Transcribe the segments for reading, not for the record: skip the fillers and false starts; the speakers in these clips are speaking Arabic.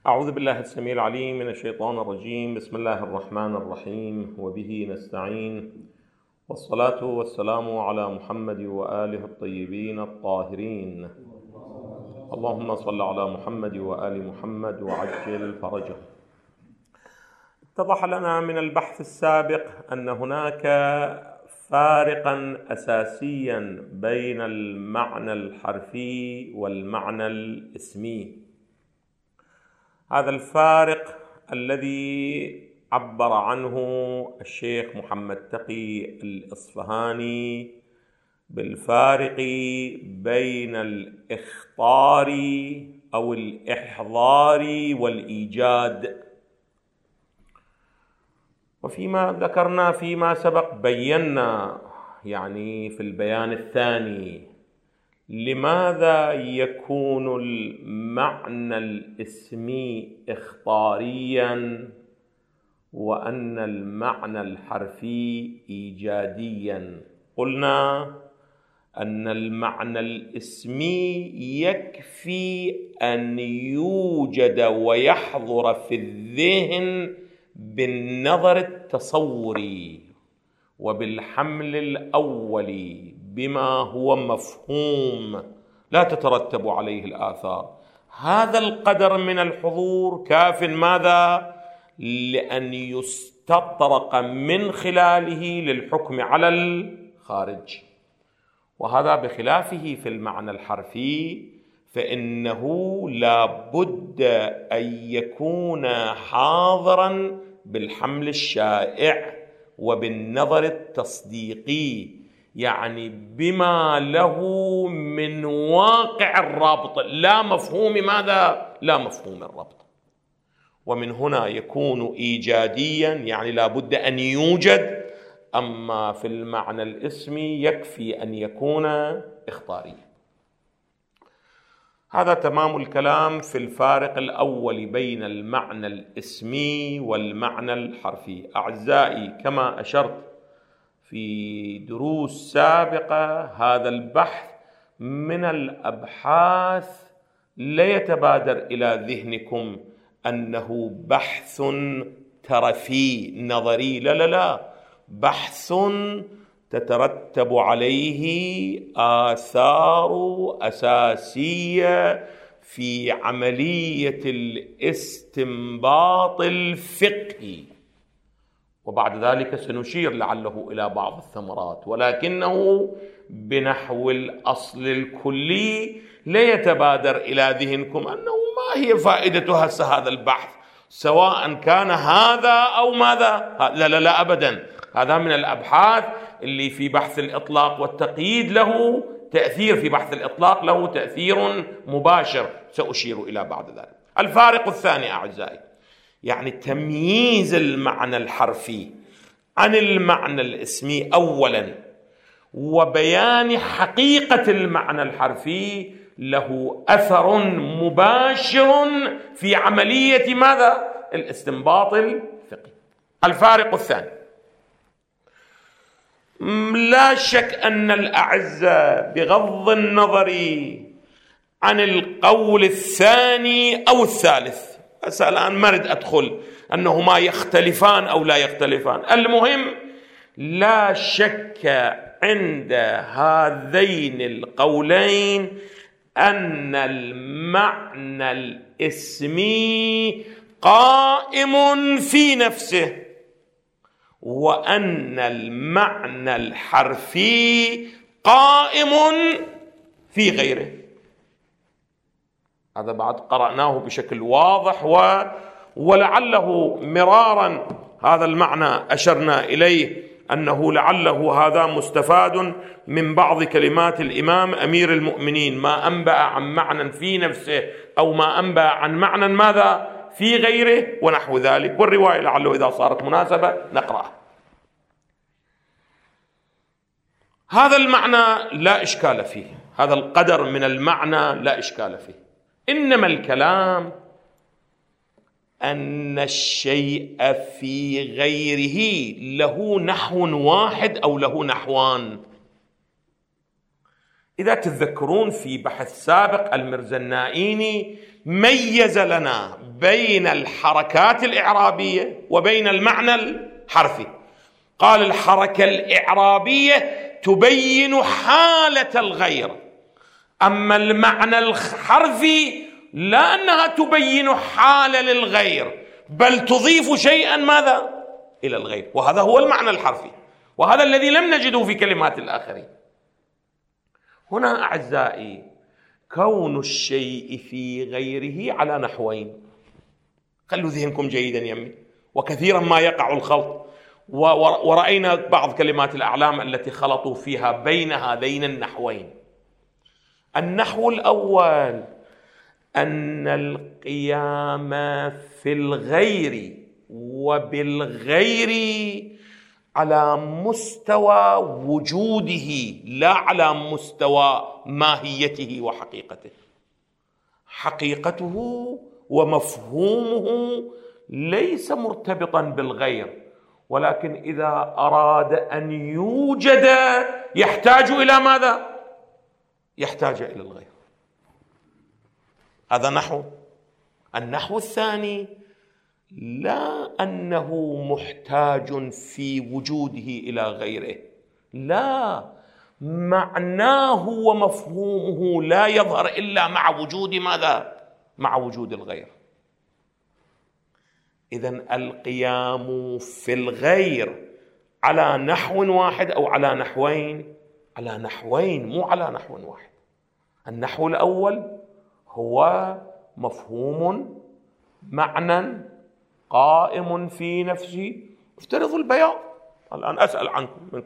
أعوذ بالله السميع العليم من الشيطان الرجيم. بسم الله الرحمن الرحيم، وبه نستعين، والصلاة والسلام على محمد وآله الطيبين الطاهرين. اللهم صل على محمد وآل محمد وعجل فرجه. اتضح لنا من البحث السابق أن هناك فارقا أساسيا بين المعنى الحرفي والمعنى الاسمي. هذا الفارق الذي عبر عنه الشيخ محمد تقي الإصفهاني بالفارق بين الإخطار أو الإحضار والإيجاد. وفيما ذكرنا فيما سبق بينا في البيان الثاني لماذا يكون المعنى الاسمي إخطاريا وأن المعنى الحرفي إيجاديا. قلنا أن المعنى الاسمي يكفي أن يوجد ويحضر في الذهن بالنظر التصوري وبالحمل الأولي بما هو مفهوم لا تترتب عليه الآثار. هذا القدر من الحضور كاف ماذا؟ لأن يستطرق من خلاله للحكم على الخارج. وهذا بخلافه في المعنى الحرفي، فإنه لا بد أن يكون حاضرا بالحمل الشائع وبالنظر التصديقي، بما له من واقع الرابط لا مفهوم ماذا؟ لا مفهوم الربط. ومن هنا يكون إيجاديا، لا بد أن يوجد. أما في المعنى الاسمي يكفي أن يكون إخطاريا. هذا تمام الكلام في الفارق الأول بين المعنى الاسمي والمعنى الحرفي. أعزائي، كما أشرت في دروس سابقة، هذا البحث من الأبحاث لا يتبادر إلى ذهنكم أنه بحث ترفي نظري، لا، بحث تترتب عليه آثار أساسية في عملية الاستنباط الفقهي. وبعد ذلك سنشير لعله إلى بعض الثمرات، ولكنه بنحو الأصل الكلي لا يتبادر إلى ذهنكم أنه ما هي فائدة هذا البحث، سواء كان هذا أو ماذا. لا أبدا. هذا من الأبحاث اللي في بحث الإطلاق والتقييد له تأثير، في بحث الإطلاق له تأثير مباشر سأشير إلى بعد ذلك. الفارق الثاني أعزائي، تمييز المعنى الحرفي عن المعنى الاسمي أولا، وبيان حقيقة المعنى الحرفي له أثر مباشر في عملية ماذا؟ الاستنباط الفقهي. الفارق الثاني، لا شك أن الأعزة بغض النظر عن القول الثاني أو الثالث، الآن ما أريد أدخل أنهما يختلفان أو لا يختلفان، المهم لا شك عند هذين القولين أن المعنى الاسمي قائم في نفسه، وأن المعنى الحرفي قائم في غيره. هذا بعد قرأناه بشكل واضح، ولعله مرارا هذا المعنى أشرنا إليه، أنه لعله هذا مستفاد من بعض كلمات الإمام أمير المؤمنين: ما أنبأ عن معنى في نفسه أو ما أنبأ عن معنى ماذا في غيره، ونحو ذلك. والرواية لعله إذا صارت مناسبة نقرأ. هذا المعنى لا إشكال فيه، هذا القدر من المعنى لا إشكال فيه. إنما الكلام أن الشيء في غيره له نحو واحد أو له نحوان. إذا تتذكرون في بحث سابق المرزا النائيني ميز لنا بين الحركات الإعرابية وبين المعنى الحرفي. قال الحركة الإعرابية تبين حالة الغير، أما المعنى الحرفي لا أنها تبين حالة للغير، بل تضيف شيئا ماذا؟ إلى الغير. وهذا هو المعنى الحرفي، وهذا الذي لم نجده في كلمات الآخرين. هنا أعزائي كون الشيء في غيره على نحوين، خلوا ذهنكم جيدا يمي، وكثيرا ما يقع الخلط، ورأينا بعض كلمات الأعلام التي خلطوا فيها بين هذين النحوين. النحو الأول أن القيام في الغير وبالغير على مستوى وجوده لا على مستوى ماهيته وحقيقته. حقيقته ومفهومه ليس مرتبطا بالغير، ولكن إذا أراد أن يوجد يحتاج إلى ماذا؟ يحتاج إلى الغير. هذا نحو. النحو الثاني لا أنه محتاج في وجوده إلى غيره، لا، معناه ومفهومه لا يظهر إلا مع وجود ماذا؟ مع وجود الغير. إذن القيام في الغير على نحو واحد أو على نحوين؟ على نحوين، مو على نحو واحد. النحو الأول هو مفهوم معنى قائم في نفسه. افترضوا البياض، الآن أسأل منكم،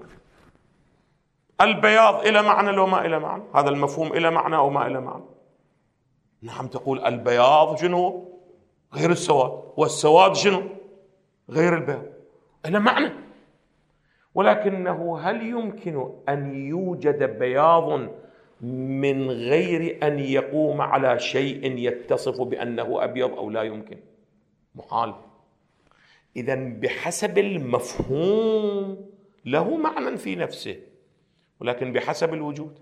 البياض إلى معنى لو ما إلى معنى؟ هذا المفهوم إلى معنى أو ما إلى معنى؟ نعم، تقول البياض شنو؟ غير السواد، والسواد شنو؟ غير البياض، إلى معنى. ولكنه هل يمكن أن يوجد بياض من غير أن يقوم على شيء يتصف بأنه أبيض أو لا يمكن؟ محال. إذن بحسب المفهوم له معنى في نفسه، ولكن بحسب الوجود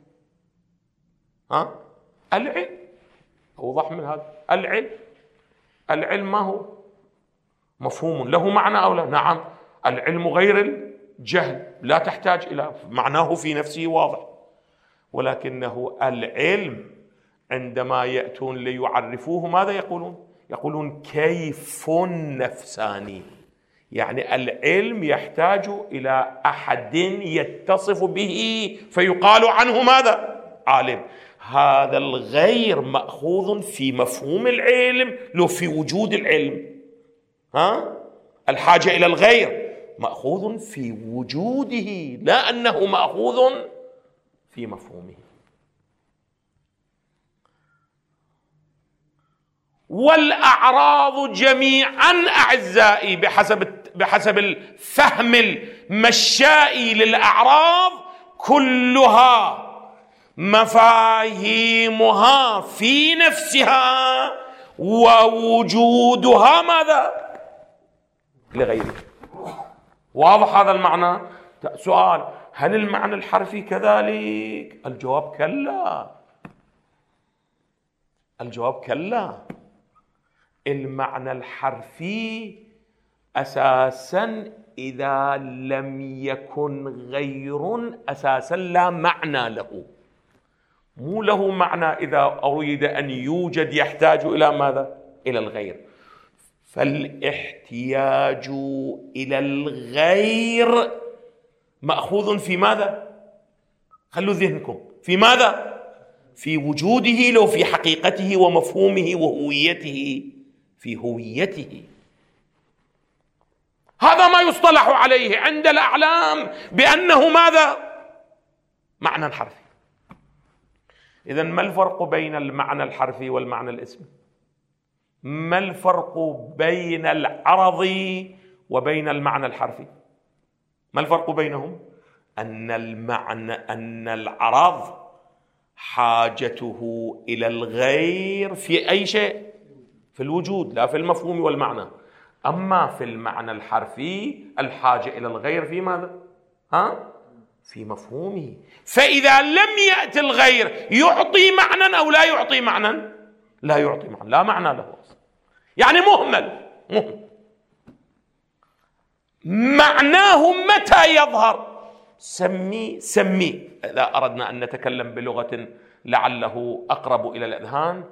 العلم أوضح من هذا. العلم ما هو؟ مفهوم له معنى أو لا؟ نعم، العلم غير الجهل، لا تحتاج إلى معناه في نفسه واضح. ولكنه العلم عندما يأتون ليعرفوه ماذا يقولون؟ يقولون كيف نفساني، يعني العلم يحتاج إلى أحد يتصف به فيقال عنه ماذا؟ عالم. هذا الغير مأخوذ في مفهوم العلم لو في وجود العلم. الحاجة إلى الغير مأخوذ في وجوده، لا أنه مأخوذ في مفهومه. والأعراض جميعا أعزائي بحسب الفهم المشائي للأعراض كلها مفاهيمها في نفسها ووجودها ماذا؟ لغيره. واضح هذا المعنى؟ سؤال: هل المعنى الحرفي كذلك؟ الجواب كلا. الجواب كلا. المعنى الحرفي أساسا إذا لم يكن غير أساسا لا معنى له، مو له معنى إذا أريد أن يوجد يحتاج إلى ماذا؟ إلى الغير. فالاحتياج إلى الغير مأخوذ في ماذا؟ خلوا ذهنكم في ماذا؟ في وجوده لو في حقيقته ومفهومه وهويته، في هويته. هذا ما يصطلح عليه عند الأعلام بأنه ماذا؟ معنى حرفي. إذن ما الفرق بين المعنى الحرفي والمعنى الاسمي؟ ما الفرق بين العرض وبين المعنى الحرفي؟ ما الفرق بينهم؟ أن العرض حاجته إلى الغير في أي شيء، في الوجود لا في المفهوم والمعنى. أما في المعنى الحرفي الحاجة إلى الغير في ماذا؟ في مفهومه. فإذا لم يأتي الغير يعطي معنى أو لا يعطي معنى؟ لا يعطي معنى، لا معنى له أصلا، يعني مهمل. معناه متى يظهر؟ سميه إذا أردنا أن نتكلم بلغة لعله أقرب إلى الأذهان،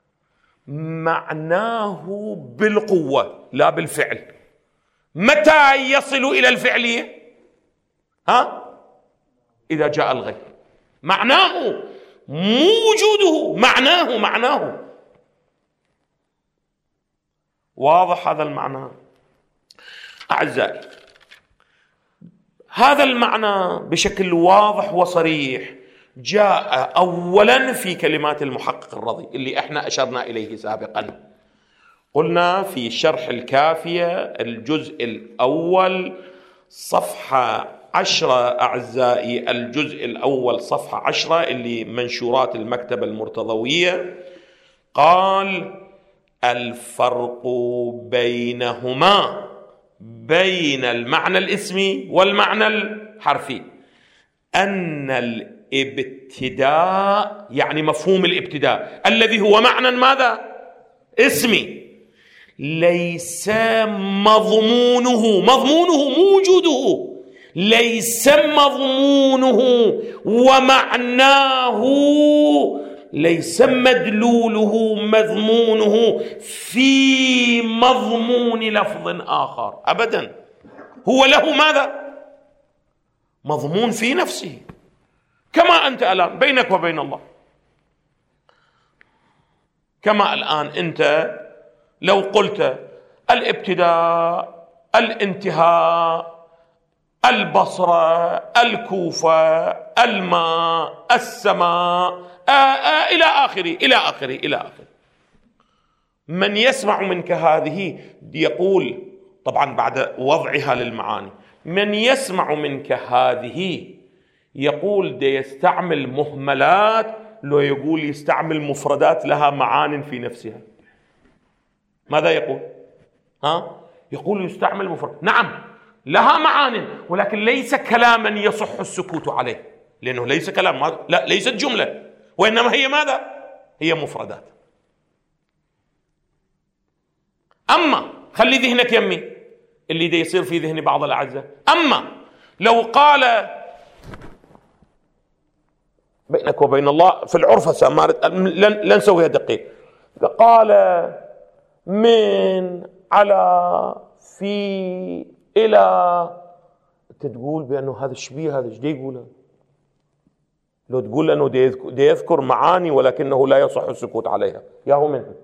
معناه بالقوة لا بالفعل. متى يصل إلى الفعلية؟ إذا جاء الغير. معناه مو وجوده، معناه. واضح هذا المعنى؟ أعزائي، هذا المعنى بشكل واضح وصريح جاء أولا في كلمات المحقق الرضي اللي احنا أشرنا إليه سابقا. قلنا في شرح الكافية الجزء الأول صفحة 10 أعزائي، الجزء الأول صفحة 10 اللي منشورات المكتبة المرتضوية، قال الفرق بينهما، بين المعنى الاسمي والمعنى الحرفي، أن الابتداء يعني مفهوم الابتداء الذي هو معنى ماذا؟ اسمي، ليس مضمونه مو وجوده، ليس مضمونه ومعناه، ليس مدلوله مضمونه في مضمون لفظ آخر أبدا، هو له ماذا؟ مضمون في نفسه، كما أنت الآن بينك وبين الله. كما الآن أنت لو قلت الابتداء، الانتهاء، البصرة، الكوفة، الماء، السماء، إلى آخره. من يسمع منك هذه يقول، طبعا بعد وضعها للمعاني، من يسمع منك هذه يقول ده يستعمل مهملات، لو يقول يستعمل مفردات لها معان في نفسها. ماذا يقول؟ يقول يستعمل مفرد، نعم لها معان، ولكن ليس كلاما يصح السكوت عليه، لأنه ليس كلام، لا ليست جملة، وإنما هي ماذا؟ هي مفردات. أما خلي ذهنك يمي اللي دي يصير في ذهن بعض الأعزاء، أما لو قال بينك وبين الله في العرف لن نسويها دقيق، قال من، على، في، إلى، تقول بأنه هذا الشبيه، هذا ايش يقوله؟ لو تقول أنه دي يذكر معاني ولكنه لا يصح السكوت عليها، ياهو منه.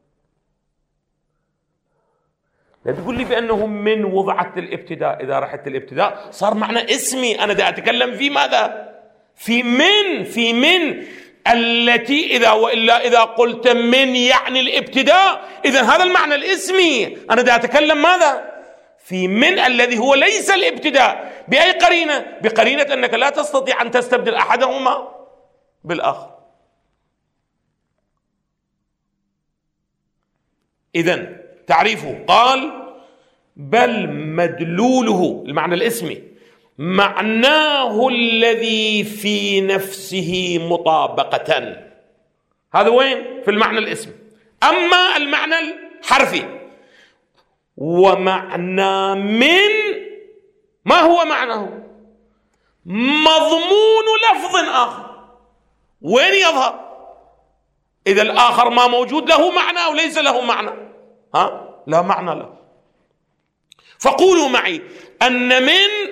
لا تقول لي بأنه من وضعت الابتداء، إذا رحت الابتداء صار معنى اسمي، أنا دا أتكلم في ماذا؟ في من التي إذا وإلا إذا قلت من يعني الابتداء، إذن هذا المعنى الاسمي، أنا دا أتكلم ماذا؟ في من الذي هو ليس الابتداء. بأي قرينة؟ بقرينة أنك لا تستطيع أن تستبدل أحدهما بالآخر. إذن تعريفه قال بل مدلوله المعنى الاسمي معناه الذي في نفسه مطابقة، هذا وين؟ في المعنى الاسمي. أما المعنى الحرفي ومعنى من، ما هو معناه؟ مضمون لفظ آخر، وين يظهر؟ إذا الآخر ما موجود له معنى أو ليس له معنى؟ لا معنى له. فقولوا معي أن من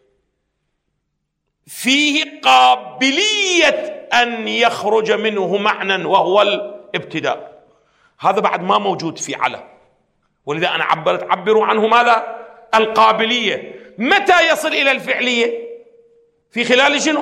فيه قابلية أن يخرج منه معنى وهو الابتداء، هذا بعد ما موجود في على، ولذا أنا عبروا عنه ماذا؟ القابلية. متى يصل إلى الفعلية؟ في خلال شنو؟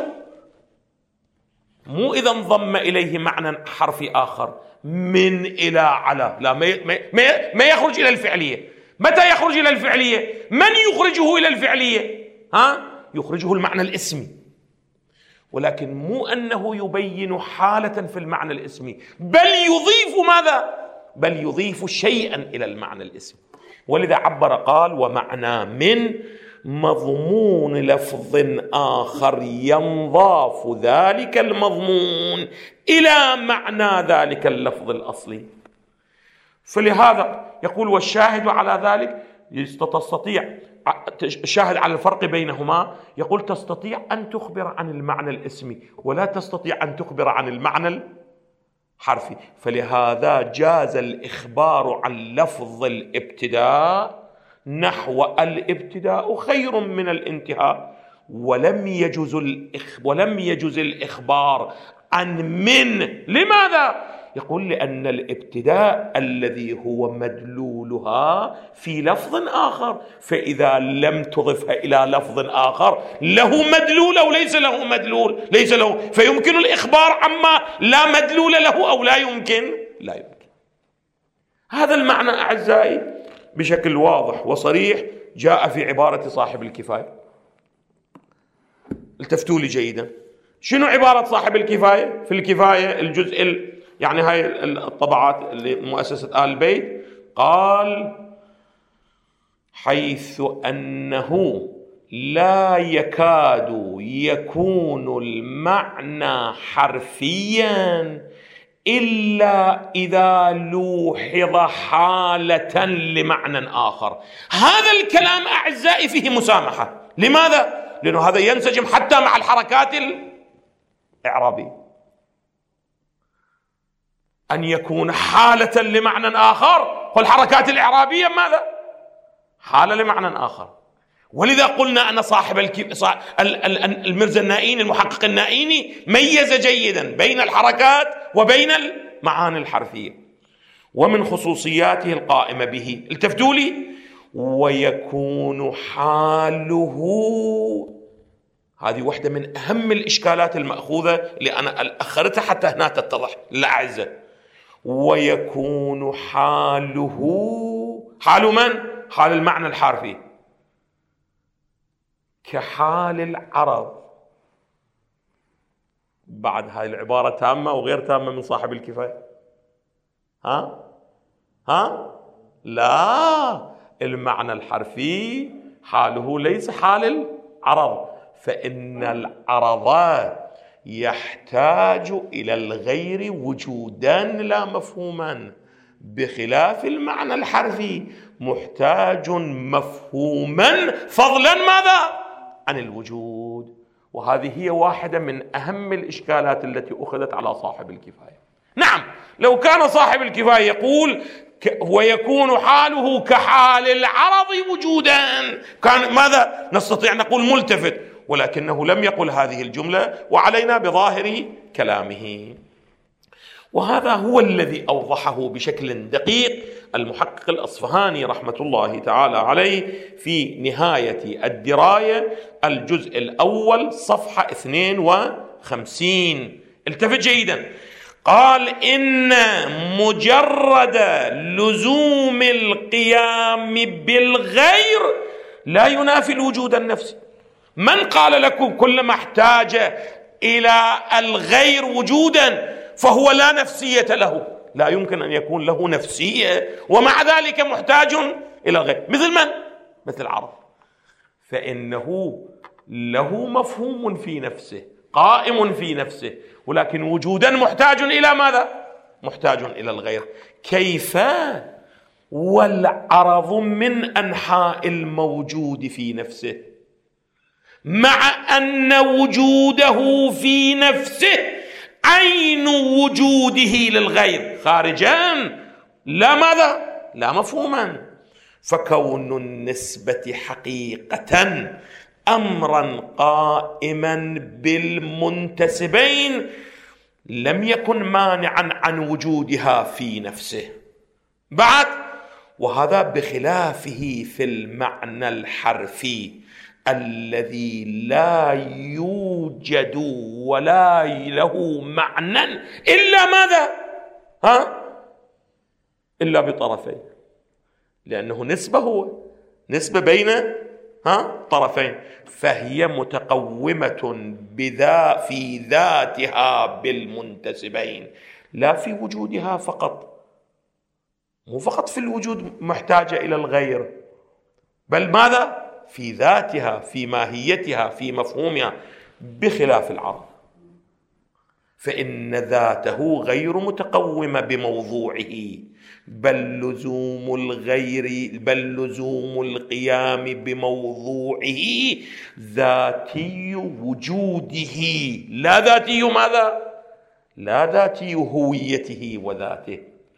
مو إذا انضم إليه معنى حرفي آخر من إلى على، لا ما يخرج إلى الفعلية. متى يخرج إلى الفعلية؟ من يخرجه إلى الفعلية؟ يخرجه المعنى الاسمي، ولكن مو أنه يبين حالة في المعنى الاسمي، بل يضيف ماذا؟ بل يضيف شيئا إلى المعنى الاسمي. ولذا عبر قال ومعنى من مضمون لفظ آخر ينضاف ذلك المضمون إلى معنى ذلك اللفظ الأصلي. فلهذا يقول والشاهد على ذلك، تستطيع الشاهد على الفرق بينهما، يقول تستطيع أن تخبر عن المعنى الاسمي ولا تستطيع أن تخبر عن المعنى الحرفي. فلهذا جاز الإخبار عن لفظ الابتداء نحو الابتداء خير من الانتهاء، ولم يجوز الإخبار عن من. لماذا؟ يقول لأن الابتداء الذي هو مدلولها في لفظ آخر، فإذا لم تضفها إلى لفظ آخر له مدلول أو ليس له مدلول، ليس له، فيمكن الإخبار عما لا مدلول له أو لا يمكن. هذا المعنى أعزائي بشكل واضح وصريح جاء في عبارة صاحب الكفاية. التفتوا لي جيدا، شنو عبارة صاحب الكفاية؟ في الكفاية الجزء يعني هاي الطبعات اللي مؤسسة آل البيت، قال حيث أنه لا يكاد يكون المعنى حرفيا إلا إذا لوحظ حالة لمعنى آخر. هذا الكلام أعزائي فيه مسامحة. لماذا؟ لأنه هذا ينسجم حتى مع الحركات الإعرابية، أن يكون حالة لمعنى آخر. والحركات الإعرابية ماذا؟ حالة لمعنى آخر. ولذا قلنا أن صاحب المرزا النائيني المحقق النائيني ميز جيدا بين الحركات وبين المعاني الحرفية. ومن خصوصياته القائمة به، التفتوا لي، ويكون حاله، هذه واحدة من أهم الإشكالات المأخوذة اللي أنا أخرتها حتى هنا تتضح للأعزة. ويكون حاله، حال من؟ حال المعنى الحرفي، كحال العرب. بعد هاي العبارة تامة وغير تامة من صاحب الكفاية. لا، المعنى الحرفي حاله ليس حال العرب، فإن العرض يحتاج إلى الغير وجودا لا مفهوما، بخلاف المعنى الحرفي محتاج مفهوما فضلا ماذا؟ عن الوجود. وهذه هي واحدة من أهم الإشكالات التي أخذت على صاحب الكفاية. نعم، لو كان صاحب الكفاية يقول ويكون حاله كحال العرض وجودا، كان ماذا نستطيع نقول؟ ملتفت، ولكنه لم يقل هذه الجملة وعلينا بظاهر كلامه. وهذا هو الذي أوضحه بشكل دقيق المحقق الأصفهاني رحمة الله تعالى عليه في نهاية الدراية الجزء الأول صفحة 52. التفت جيدا، قال إن مجرد لزوم القيام بالغير لا ينافي الوجود النفسي. من قال لكم كلما احتاج إلى الغير وجودا فهو لا نفسية له؟ لا يمكن أن يكون له نفسية ومع ذلك محتاج إلى الغير. مثل من؟ مثل العرب، فإنه له مفهوم في نفسه قائم في نفسه، ولكن وجودا محتاج إلى ماذا؟ محتاج إلى الغير. كيف والعرض من أنحاء الموجود في نفسه، مع أن وجوده في نفسه عين وجوده للغير خارجا لا ماذا؟ لا مفهوما. فكون النسبة حقيقة أمرا قائما بالمنتسبين لم يكن مانعا عن وجودها في نفسه. بعد، وهذا بخلافه في المعنى الحرفي الذي لا يوجد ولا له معنى إلا ماذا؟ إلا بطرفين، لأنه نسبة، هو نسبة بين طرفين، فهي متقومة في ذاتها بالمنتسبين، لا في وجودها فقط، مو فقط في الوجود محتاجة إلى الغير، بل ماذا؟ في ذاتها، في ماهيتها، في مفهومها، بخلاف العرض، فإن ذاته غير متقومة بموضوعه، بل لزوم القيام بموضوعه ذاتي وجوده، لا ذاتي ماذا؟ لا ذاتي هويته وذاته.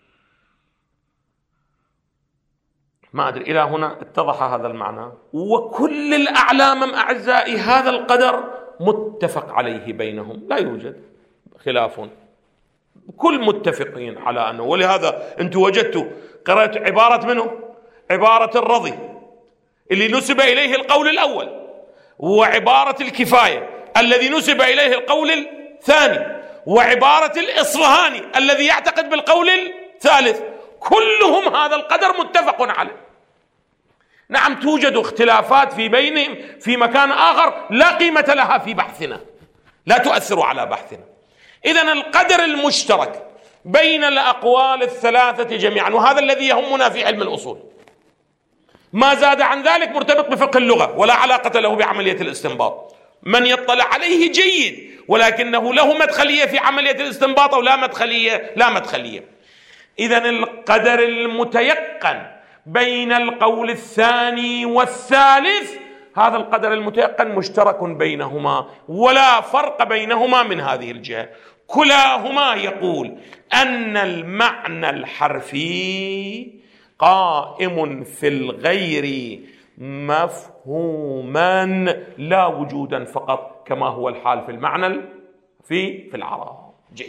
ما أدري إلى هنا اتضح هذا المعنى. وكل الأعلام أعزائي هذا القدر متفق عليه بينهم، لا يوجد خلاف، كل متفقين على أنه. ولهذا أنتم وجدتوا قرأت عبارة منه، عبارة الرضي اللي نسب إليه القول الأول، وعبارة الكفاية الذي نسب إليه القول الثاني، وعبارة الإصفهاني الذي يعتقد بالقول الثالث، كلهم هذا القدر متفق عليه. نعم توجد اختلافات في بينهم في مكان آخر لا قيمة لها في بحثنا، لا تؤثر على بحثنا. إذن القدر المشترك بين الأقوال الثلاثة جميعا، وهذا الذي يهمنا في علم الأصول، ما زاد عن ذلك مرتبط بفقه اللغة ولا علاقة له بعملية الاستنباط. من يطلع عليه جيد، ولكنه له مدخلية في عملية الاستنباط أو لا مدخلية. إذن القدر المتيقن بين القول الثاني والثالث، هذا القدر المتيقن مشترك بينهما ولا فرق بينهما من هذه الجهة. كلاهما يقول أن المعنى الحرفي قائم في الغير مفهوما لا وجودا فقط، كما هو الحال في المعنى في العرب. جيد.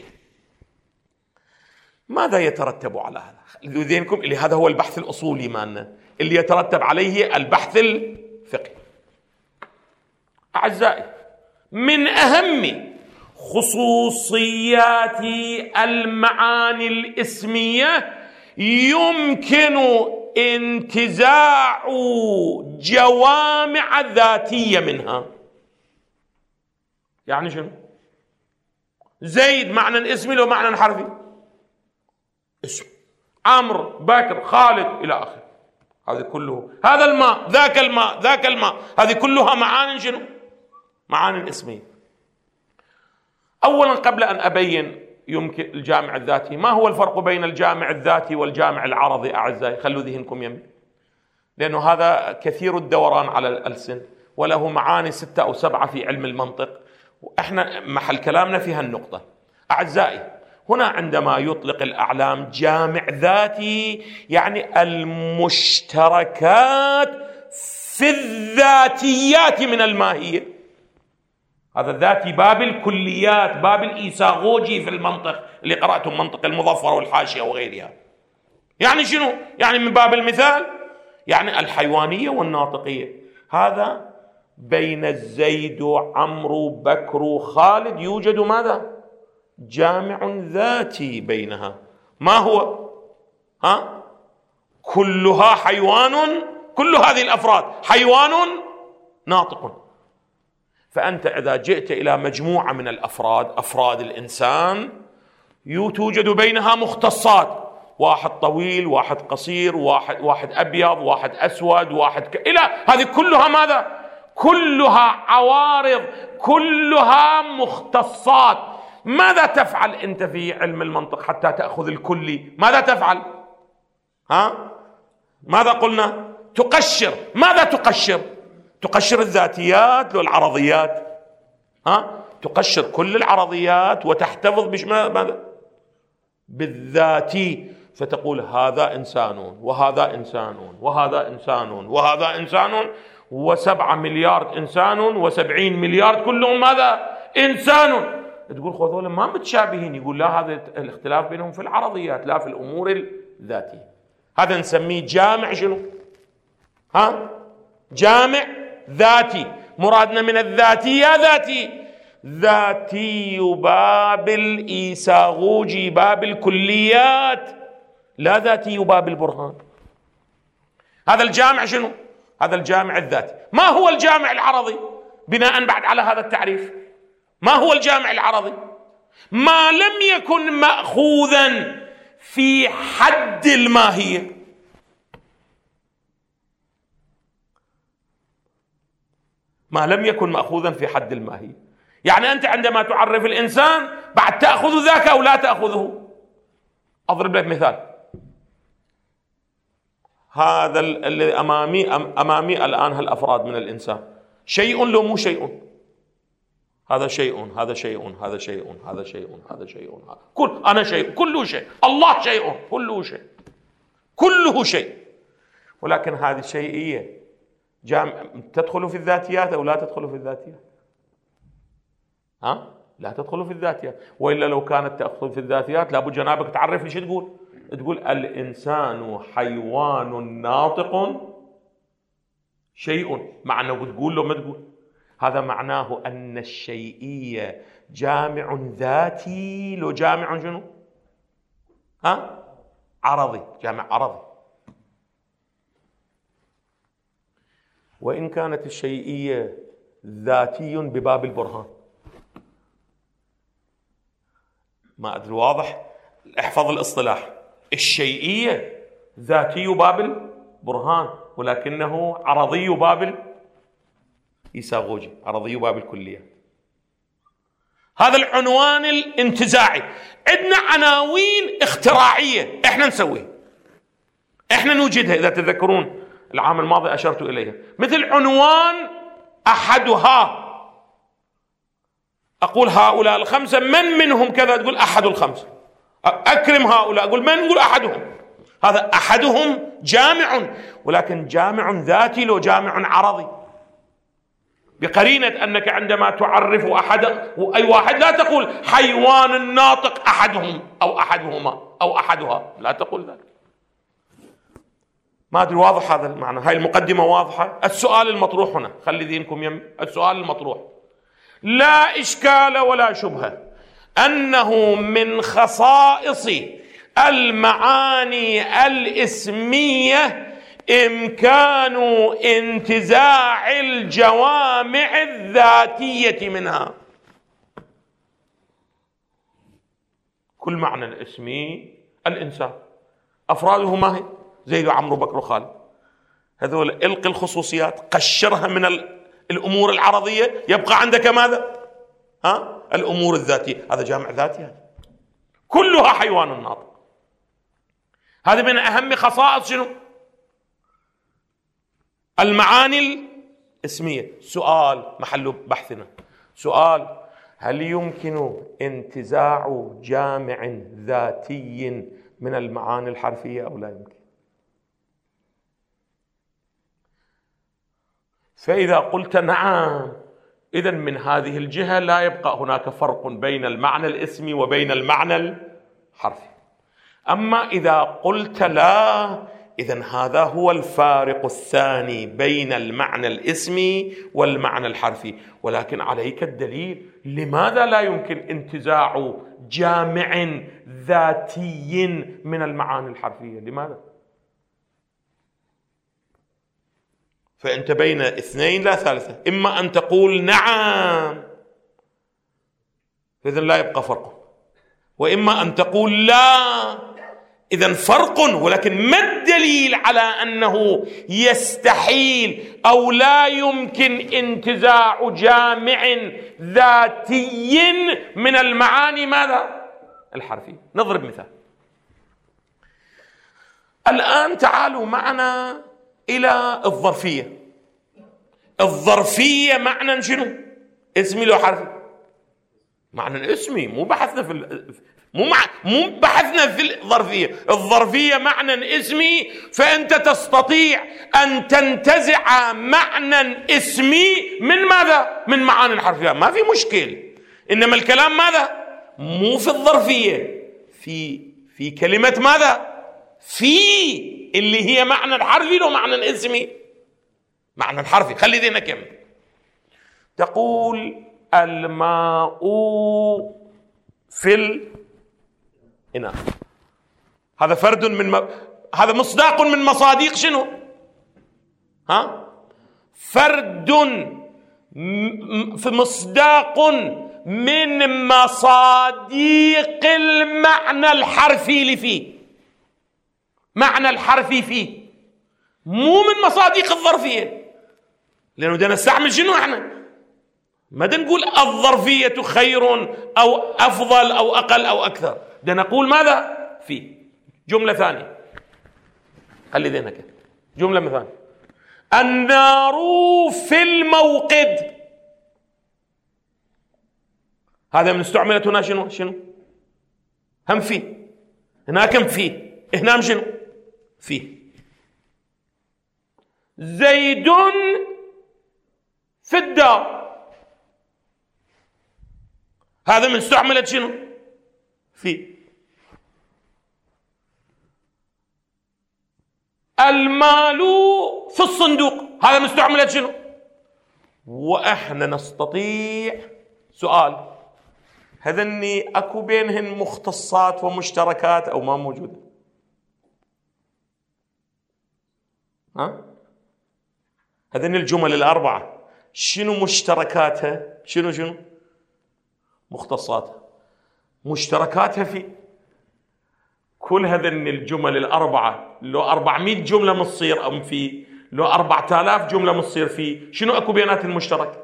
ماذا يترتب على هذا؟ لذينكم اللي هذا هو البحث الأصولي مالنا اللي يترتب عليه البحث الفقهي. أعزائي، من أهم خصوصيات المعاني الاسمية يمكن انتزاع جوامع ذاتية منها. يعني شنو؟ زيد معنى اسمي لو معنى حرفي، اسم، عمرو، بكر، خالد إلى آخره، هذه كله، هذا الماء، ذاك الماء، ذاك الماء، هذه كلها معان شنو؟ معان اسمية. أولا قبل أن أبين يمكن الجامع الذاتي، ما هو الفرق بين الجامع الذاتي والجامع العرضي أعزائي؟ خلوا ذهنكم يمي، لأنه هذا كثير الدوران على الألسن وله معاني 6 أو 7 في علم المنطق، وإحنا محل كلامنا في هالنقطة. أعزائي، هنا عندما يطلق الأعلام جامع ذاتي يعني المشتركات في الذاتيات من الماهية. هذا الذاتي باب الكليات، باب الإيساغوجي في المنطق اللي قرأتم منطق المظفر والحاشية وغيرها. يعني شنو؟ يعني من باب المثال يعني الحيوانية والناطقية. هذا بين الزيد وعمرو بكر وخالد يوجد ماذا؟ جامع ذاتي بينها. ما هو؟ كلها حيوان، كل هذه الأفراد حيوان ناطق. فأنت إذا جئت إلى مجموعة من الأفراد، أفراد الإنسان، توجد بينها مختصات، واحد طويل، واحد قصير، واحد أبيض، واحد أسود، إلى هذه كلها ماذا؟ كلها عوارض، كلها مختصات. ماذا تفعل أنت في علم المنطق حتى تأخذ الكلي؟ ماذا تفعل؟ ماذا قلنا؟ تقشر. ماذا تقشر؟ تقشر الذاتيات والعرضيات. تقشر كل العرضيات وتحتفظ ماذا؟ بالذاتي، فتقول هذا إنسان وهذا إنسان وهذا إنسان وهذا إنسان و7 مليار إنسان و70 مليار كلهم ماذا؟ إنسان. تقول هذول ما متشابهين، يقول لا، هذا الاختلاف بينهم في العرضيات لا في الأمور الذاتية. هذا نسميه جامع شنو؟ جامع ذاتي. مرادنا من الذاتي يا ذاتي باب الإيساغوجي، باب الكليات، لا ذاتي باب البرهان. هذا الجامع شنو؟ هذا الجامع الذاتي. ما هو الجامع العرضي بناء بعد على هذا التعريف؟ ما هو الجامع العرضي؟ ما لم يكن مأخوذا في حد الماهية. ما لم يكن مأخوذا في حد الماهية. يعني أنت عندما تعرف الإنسان بعد تأخذ ذاك أو لا تأخذه. أضرب لك مثال. هذا الذي أمامي الآن هالأفراد من الإنسان شيء لو مو شيء؟ هذا شيء، هذا شيء، هذا شيء، هذا شيء، هذا شيء، أنا شيء، كله شيء، الله شيء، كله شيء، كله شيء. ولكن هذه الشيئية تدخل في الذاتيات أو لا تدخل في الذاتيات؟ لا تدخل في الذاتيات. وإلا لو كانت تدخل في الذاتيات لابد جنابك تعرف لي شو تقول. تقول الإنسان حيوان ناطق شيء، مع أنه بتقول له ما تقول. هذا معناه أن الشيئية جامع ذاتي لو جامع شنو؟ عرضي، جامع عرضي. وإن كانت الشيئية ذاتي بباب البرهان. ما أدري واضح؟ احفظ الاصطلاح. الشيئية ذاتي باب البرهان، ولكنه عرضي باب إيساغوجي، عرضي باب الكلية. هذا العنوان الانتزاعي. عندنا عناوين اختراعية احنا نسويها، احنا نوجدها. إذا تذكرون العام الماضي أشرت إليها، مثل عنوان أحدها. أقول هؤلاء الخمسة من منهم كذا، تقول أحد الخمسة. أكرم هؤلاء، أقول من؟ نقول أحدهم. هذا أحدهم جامع، ولكن جامع ذاتي لو جامع عرضي، بقرينة أنك عندما تعرف أحد أي واحد لا تقول حيوان ناطق أحدهم أو أحدهما أو أحدها، لا تقول ذلك. ما أدري واضح هذا المعنى؟ هاي المقدمة واضحة. السؤال المطروح هنا، خلي ذهنكم يم السؤال المطروح، لا إشكال ولا شبهة أنه من خصائص المعاني الإسمية إمكان انتزاع الجوامع الذاتية منها. كل معنى الاسمي الإنسان أفراده ما هي؟ زيد وعمرو بكر وخالد، هذول القي الخصوصيات، قشرها من الأمور العرضية، يبقى عندك ماذا؟ الأمور الذاتية. هذا جامع ذاتي، هذا كلها حيوان ناطق. هذا من أهم خصائص شنو؟ المعاني الاسمية. سؤال محل بحثنا، سؤال: هل يمكن انتزاع جامع ذاتي من المعاني الحرفية أو لا يمكن؟ فإذا قلت نعم، إذن من هذه الجهة لا يبقى هناك فرق بين المعنى الاسمي وبين المعنى الحرفي. أما إذا قلت لا، إذن هذا هو الفارق الثاني بين المعنى الاسمي والمعنى الحرفي. ولكن عليك الدليل. لماذا لا يمكن انتزاع جامع ذاتي من المعاني الحرفية؟ لماذا؟ فأنت بين اثنين لا ثالثة. إما أن تقول نعم، إذن لا يبقى فرق، وإما أن تقول لا، إذن فرق. ولكن ما الدليل على أنه يستحيل أو لا يمكن انتزاع جامع ذاتي من المعاني ماذا؟ الحرفية. نضرب مثال. الآن تعالوا معنا إلى الظرفية. الظرفية معنى شنو؟ اسمي لو حرفي؟ معنى اسمي، مو بحثنا مو بحثنا في الظرفية. الظرفية معنى اسمي، فأنت تستطيع أن تنتزع معنى اسمي من ماذا؟ من معاني الحرفية، ما في مشكل. إنما الكلام ماذا؟ مو في الظرفية، في كلمة ماذا؟ في اللي هي معنى الحرفي لو معنى اسمي. معنى الحرفي خلي ذينا كم. تقول الماء في الإناء، هذا فرد هذا مصداق من مصاديق شنو؟ فرد في مصداق من مصاديق المعنى الحرفي لفيه. معنى الحرفي فيه، مو من مصاديق الظرفية. لأنه بدنا نستعمل شنو احنا؟ ما بدنا نقول الظرفية خير أو أفضل أو أقل أو أكثر، بدنا نقول ماذا؟ في جملة ثانية، خلي ذهنك جملة مثال: النار في الموقد. هذا من استعملت هنا شنو؟ هم في، هناك هم في، هنا شنو؟ في. زيد في الدار. هذا من استعملت شنو؟ في. المال في الصندوق. هذا من استعملت شنو؟ وإحنا نستطيع سؤال: هذني أكو بينهن مختصات ومشتركات أو ما موجودة؟ هذين الجمل الأربعة شنو مشتركاتها؟ شنو مختصاتها؟ مشتركاتها في كل هذين الجمل الأربعة. لو 400 جملة متصير أم في، لو 4000 جملة متصير في، شنو أكو بينات المشترك؟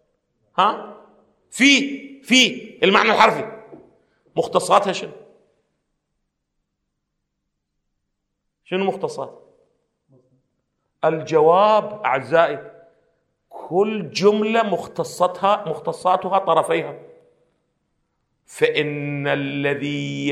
في المعنى الحرفي. مختصاتها شنو مختصات؟ الجواب أعزائي كل جملة مختصاتها طرفيها. فإن الذي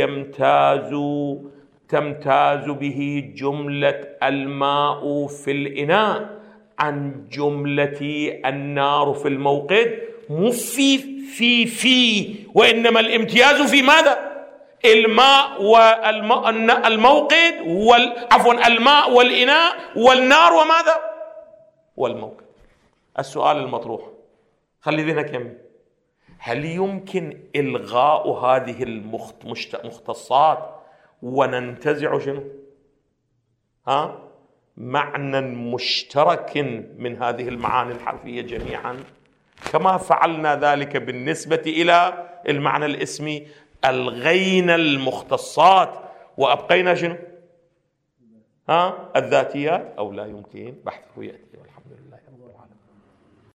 تمتاز به جملة الماء في الإناء عن جملة النار في الموقد مو في وإنما الامتياز في ماذا؟ الماء والموقد الماء والإناء والنار وماذا؟ والموقد. السؤال المطروح، خلي ذهنك يمين: هل يمكن إلغاء هذه المختصات وننتزع شنو؟ معنى مشترك من هذه المعاني الحرفية جميعا، كما فعلنا ذلك بالنسبة إلى المعنى الاسمي؟ ألغينا المختصات وأبقينا شنو؟ الذاتيات. أو لا يمكن بحثه يأتي، والحمد لله.